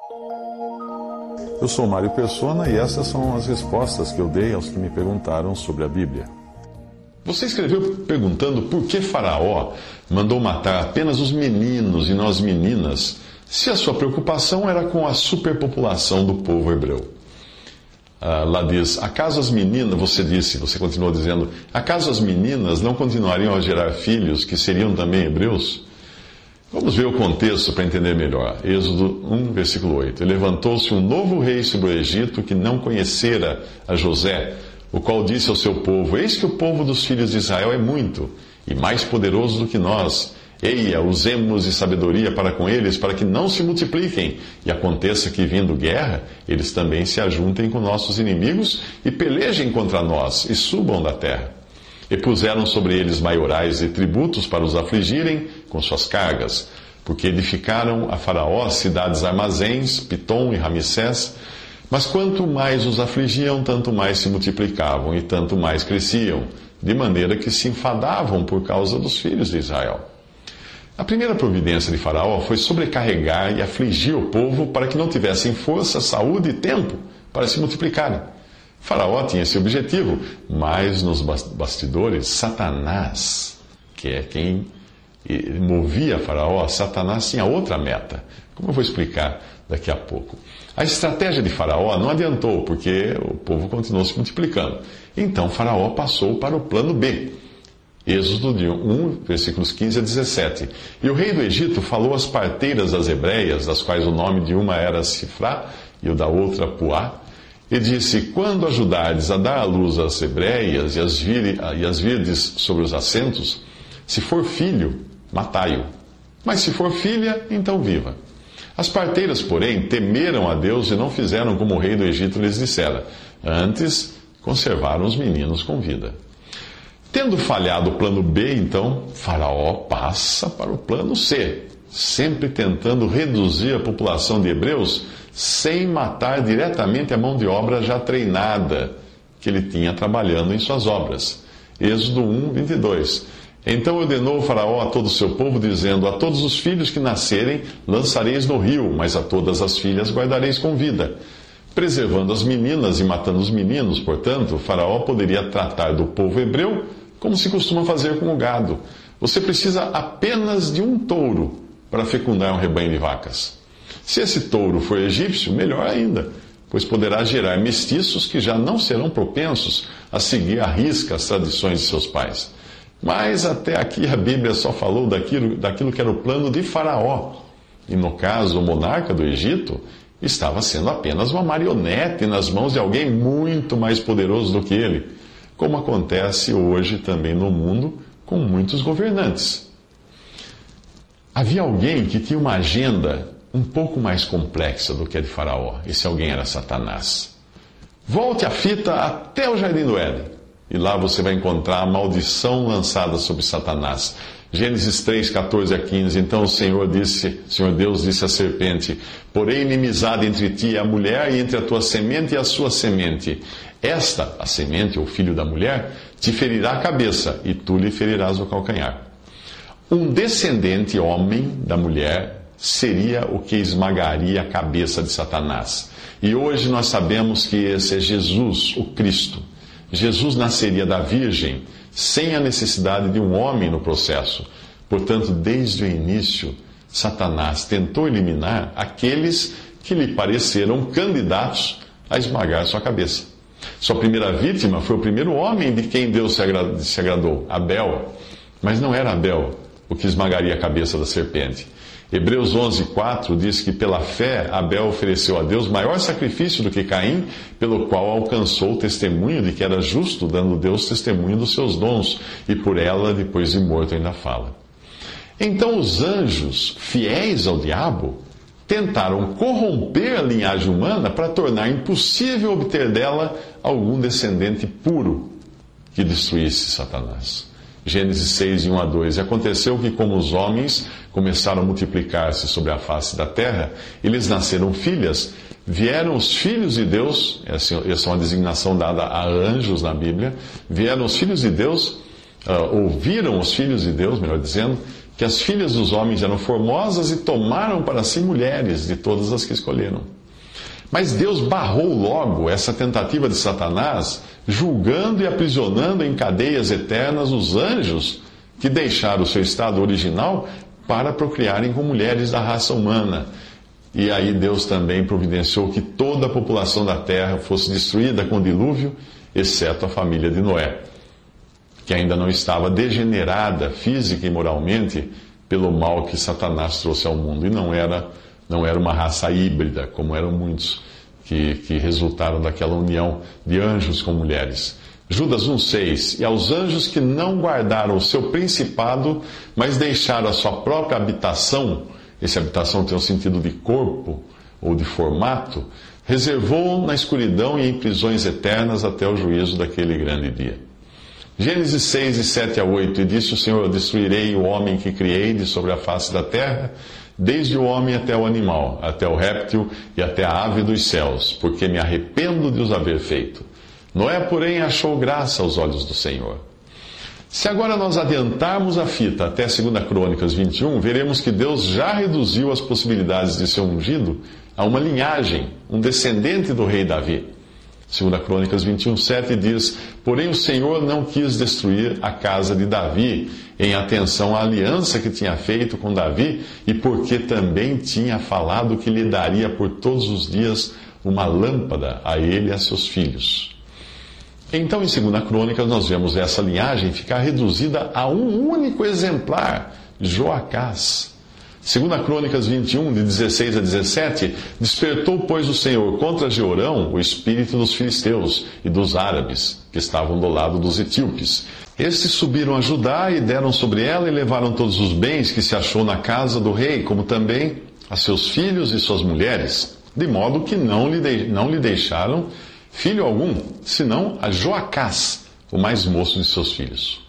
Eu sou Mário Persona e essas são as respostas que eu dei aos que me perguntaram sobre a Bíblia. Você escreveu perguntando por que Faraó mandou matar apenas os meninos e não as meninas, se a sua preocupação era com a superpopulação do povo hebreu. Lá diz, acaso as meninas, você continuou dizendo, acaso as meninas não continuariam a gerar filhos que seriam também hebreus? Vamos ver o contexto para entender melhor. Êxodo 1, versículo 8. E levantou-se um novo rei sobre o Egito que não conhecera a José, o qual disse ao seu povo, eis que o povo dos filhos de Israel é muito, e mais poderoso do que nós. Eia, usemos de sabedoria para com eles, para que não se multipliquem, e aconteça que, vindo guerra, eles também se ajuntem com nossos inimigos e pelejem contra nós, e subam da terra. E puseram sobre eles maiorais e tributos para os afligirem com suas cargas, porque edificaram a Faraó cidades armazéns, Pitom e Ramsés. Mas quanto mais os afligiam, tanto mais se multiplicavam e tanto mais cresciam, de maneira que se enfadavam por causa dos filhos de Israel. A primeira providência de Faraó foi sobrecarregar e afligir o povo para que não tivessem força, saúde e tempo para se multiplicarem. Faraó tinha esse objetivo, mas nos bastidores, Satanás, que é quem movia Faraó, Satanás tinha outra meta, como eu vou explicar daqui a pouco. A estratégia de Faraó não adiantou, porque o povo continuou se multiplicando. Então Faraó passou para o plano B. Êxodo 1, versículos 15 a 17. E o rei do Egito falou às parteiras das hebreias, das quais o nome de uma era Sifrá e o da outra Puá, e disse, quando ajudardes a dar à luz às hebreias e as virdes sobre os assentos, se for filho, matai-o. Mas se for filha, então viva. As parteiras, porém, temeram a Deus e não fizeram como o rei do Egito lhes dissera. Antes, conservaram os meninos com vida. Tendo falhado o plano B, então, Faraó passa para o plano C, sempre tentando reduzir a população de hebreus sem matar diretamente a mão de obra já treinada que ele tinha trabalhando em suas obras. Êxodo 1, 22. Então ordenou o Faraó a todo o seu povo, dizendo, a todos os filhos que nascerem lançareis no rio, mas a todas as filhas guardareis com vida. Preservando as meninas e matando os meninos, portanto, o Faraó poderia tratar do povo hebreu como se costuma fazer com o gado. Você precisa apenas de um touro para fecundar um rebanho de vacas. Se esse touro for egípcio, melhor ainda, pois poderá gerar mestiços que já não serão propensos a seguir à risca as tradições de seus pais. Mas até aqui a Bíblia só falou daquilo que era o plano de Faraó. E no caso, o monarca do Egito estava sendo apenas uma marionete nas mãos de alguém muito mais poderoso do que ele, como acontece hoje também no mundo com muitos governantes. Havia alguém que tinha uma agenda um pouco mais complexa do que a de Faraó. Esse alguém era Satanás. Volte a fita até o Jardim do Éden, e lá você vai encontrar a maldição lançada sobre Satanás. Gênesis 3, 14 a 15. Então o Senhor Deus disse à serpente, porém inimizade entre ti e a mulher, e entre a tua semente e a sua semente. Esta, a semente ou filho da mulher, te ferirá a cabeça, e tu lhe ferirás o calcanhar. Um descendente homem da mulher seria o que esmagaria a cabeça de Satanás. E hoje nós sabemos que esse é Jesus, o Cristo. Jesus nasceria da Virgem, sem a necessidade de um homem no processo. Portanto, desde o início, Satanás tentou eliminar aqueles que lhe pareceram candidatos a esmagar sua cabeça. Sua primeira vítima foi o primeiro homem de quem Deus se agradou, Abel. Mas não era Abel o que esmagaria a cabeça da serpente. Hebreus 11:4 diz que pela fé Abel ofereceu a Deus maior sacrifício do que Caim, pelo qual alcançou o testemunho de que era justo, dando Deus testemunho dos seus dons, e por ela, depois de morto, ainda fala. Então os anjos, fiéis ao diabo, tentaram corromper a linhagem humana para tornar impossível obter dela algum descendente puro que destruísse Satanás. Gênesis 6, 1 a 2. E aconteceu que, como os homens começaram a multiplicar-se sobre a face da terra, e lhes nasceram filhas, vieram os filhos de Deus, essa é uma designação dada a anjos na Bíblia, vieram os filhos de Deus, ouviram os filhos de Deus, melhor dizendo, que as filhas dos homens eram formosas e tomaram para si mulheres de todas as que escolheram. Mas Deus barrou logo essa tentativa de Satanás, julgando e aprisionando em cadeias eternas os anjos que deixaram o seu estado original para procriarem com mulheres da raça humana. E aí Deus também providenciou que toda a população da terra fosse destruída com o dilúvio, exceto a família de Noé, que ainda não estava degenerada física e moralmente pelo mal que Satanás trouxe ao mundo. E não era uma raça híbrida, como eram muitos que resultaram daquela união de anjos com mulheres. Judas 1,6: E aos anjos que não guardaram o seu principado, mas deixaram a sua própria habitação, essa habitação tem o sentido de corpo ou de formato, reservou na escuridão e em prisões eternas até o juízo daquele grande dia. Gênesis 6, 7-8: E disse o Senhor: Destruirei o homem que criei de sobre a face da terra, desde o homem até o animal, até o réptil e até a ave dos céus, porque me arrependo de os haver feito. Noé, porém, achou graça aos olhos do Senhor. Se agora nós adiantarmos a fita até 2 Crônicas 21, veremos que Deus já reduziu as possibilidades de ser ungido a uma linhagem, um descendente do rei Davi. 2 Crônicas 21, 7 diz: Porém o Senhor não quis destruir a casa de Davi, em atenção à aliança que tinha feito com Davi, e porque também tinha falado que lhe daria por todos os dias uma lâmpada a ele e a seus filhos. Então, em 2 Crônicas, nós vemos essa linhagem ficar reduzida a um único exemplar, Joacás. 2 Crônicas 21, de 16 a 17, despertou, pois, o Senhor contra Jeorão o espírito dos filisteus e dos árabes, que estavam do lado dos etíopes. Estes subiram a Judá e deram sobre ela e levaram todos os bens que se achou na casa do rei, como também a seus filhos e suas mulheres, de modo que não lhe deixaram filho algum, senão a Joacás, o mais moço de seus filhos.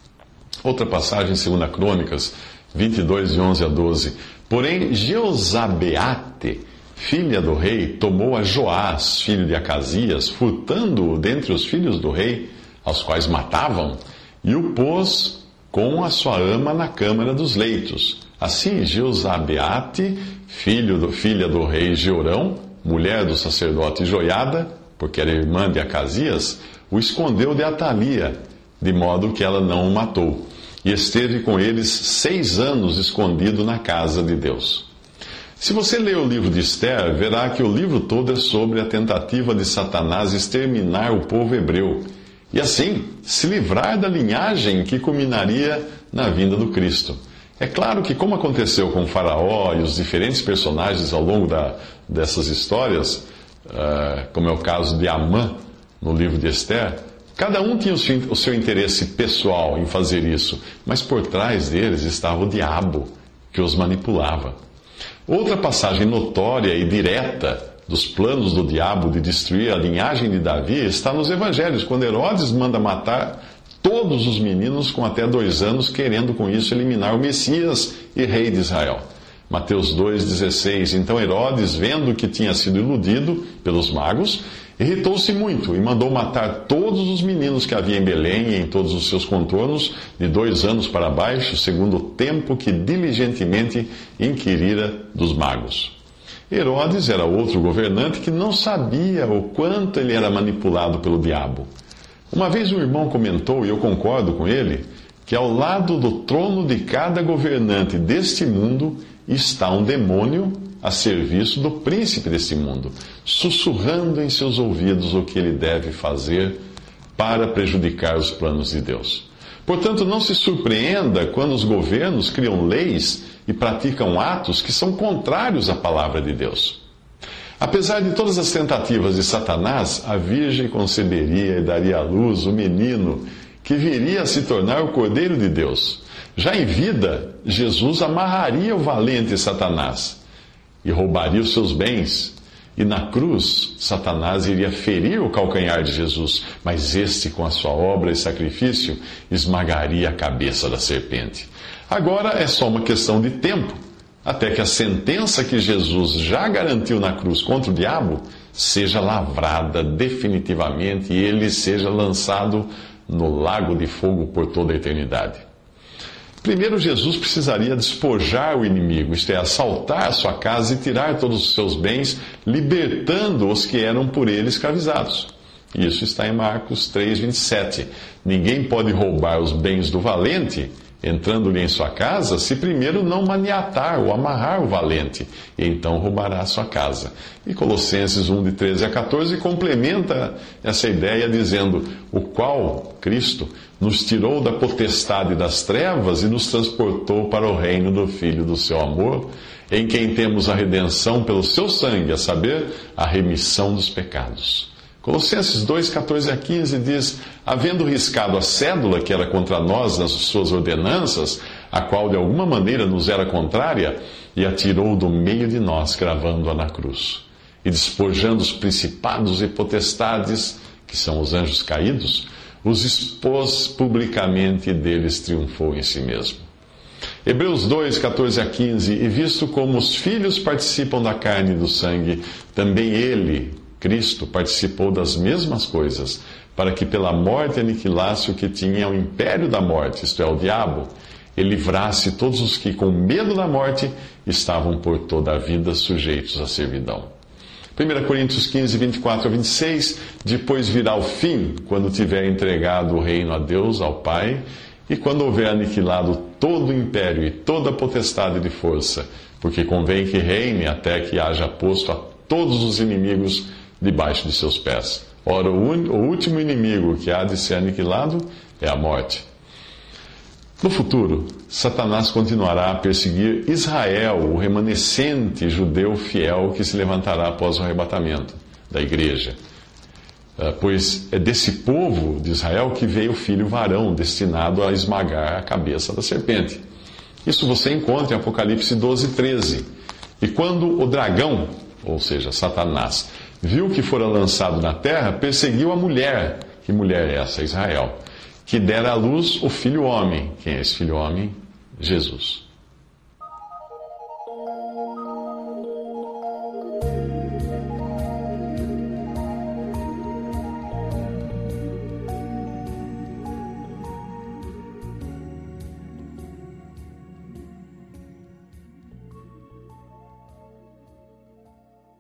Outra passagem em 2 Crônicas 22, de 11 a 12. Porém, Jeozabeate, filha do rei, tomou a Joás, filho de Acasias, furtando-o dentre os filhos do rei, aos quais matavam, e o pôs com a sua ama na câmara dos leitos. Assim, Jeozabeate, filha do rei Jeorão, mulher do sacerdote Joiada, porque era irmã de Acasias, o escondeu de Atalia, de modo que ela não o matou. E esteve com eles 6 anos escondido na casa de Deus. Se você ler o livro de Esther, verá que o livro todo é sobre a tentativa de Satanás exterminar o povo hebreu, e assim se livrar da linhagem que culminaria na vinda do Cristo. É claro que, como aconteceu com Faraó e os diferentes personagens ao longo dessas histórias, como é o caso de Amã no livro de Esther, cada um tinha o seu interesse pessoal em fazer isso, mas por trás deles estava o diabo que os manipulava. Outra passagem notória e direta dos planos do diabo de destruir a linhagem de Davi está nos evangelhos, quando Herodes manda matar todos os meninos com até 2 anos, querendo com isso eliminar o Messias e rei de Israel. Mateus 2,16. Então Herodes, vendo que tinha sido iludido pelos magos, irritou-se muito e mandou matar todos os meninos que havia em Belém e em todos os seus contornos, de 2 anos para baixo, segundo o tempo que diligentemente inquirira dos magos. Herodes era outro governante que não sabia o quanto ele era manipulado pelo diabo. Uma vez um irmão comentou, e eu concordo com ele, que ao lado do trono de cada governante deste mundo está um demônio a serviço do príncipe deste mundo, sussurrando em seus ouvidos o que ele deve fazer para prejudicar os planos de Deus. Portanto, não se surpreenda quando os governos criam leis e praticam atos que são contrários à palavra de Deus. Apesar de todas as tentativas de Satanás, a Virgem conceberia e daria à luz o menino que viria a se tornar o Cordeiro de Deus. Já em vida, Jesus amarraria o valente Satanás e roubaria os seus bens. E na cruz, Satanás iria ferir o calcanhar de Jesus, mas este, com a sua obra e sacrifício, esmagaria a cabeça da serpente. Agora é só uma questão de tempo, até que a sentença que Jesus já garantiu na cruz contra o diabo seja lavrada definitivamente e ele seja lançado no lago de fogo por toda a eternidade. Primeiro, Jesus precisaria despojar o inimigo, isto é, assaltar a sua casa e tirar todos os seus bens, libertando os que eram por ele escravizados. Isso está em Marcos 3:27. Ninguém pode roubar os bens do valente, entrando-lhe em sua casa, se primeiro não maniatar ou amarrar o valente, e então roubará a sua casa. E Colossenses 1:13-14 complementa essa ideia dizendo: o qual, Cristo, nos tirou da potestade das trevas e nos transportou para o reino do Filho do seu amor, em quem temos a redenção pelo seu sangue, a saber, a remissão dos pecados. Colossenses 2:14-15 diz: havendo riscado a cédula que era contra nós nas suas ordenanças, a qual de alguma maneira nos era contrária, e a tirou do meio de nós, cravando-a na cruz. E despojando os principados e potestades, que são os anjos caídos, os expôs publicamente e deles triunfou em si mesmo. Hebreus 2:14-15: e visto como os filhos participam da carne e do sangue, também ele, Cristo, participou das mesmas coisas, para que pela morte aniquilasse o que tinha o império da morte, isto é, o diabo, e livrasse todos os que, com medo da morte, estavam por toda a vida sujeitos à servidão. 1 Coríntios 15:24-26: depois virá o fim, quando tiver entregado o reino a Deus, ao Pai, e quando houver aniquilado todo o império e toda a potestade de força, porque convém que reine até que haja posto a todos os inimigos debaixo de seus pés. Ora, o último inimigo que há de ser aniquilado é a morte. No futuro, Satanás continuará a perseguir Israel, o remanescente judeu fiel que se levantará após o arrebatamento da igreja. Pois é desse povo de Israel que veio o filho varão, destinado a esmagar a cabeça da serpente. Isso você encontra em Apocalipse 12:13. E quando o dragão, ou seja, Satanás, viu que fora lançado na terra, perseguiu a mulher. Que mulher é essa? Israel. Que dera à luz o filho homem. Quem é esse filho homem? Jesus.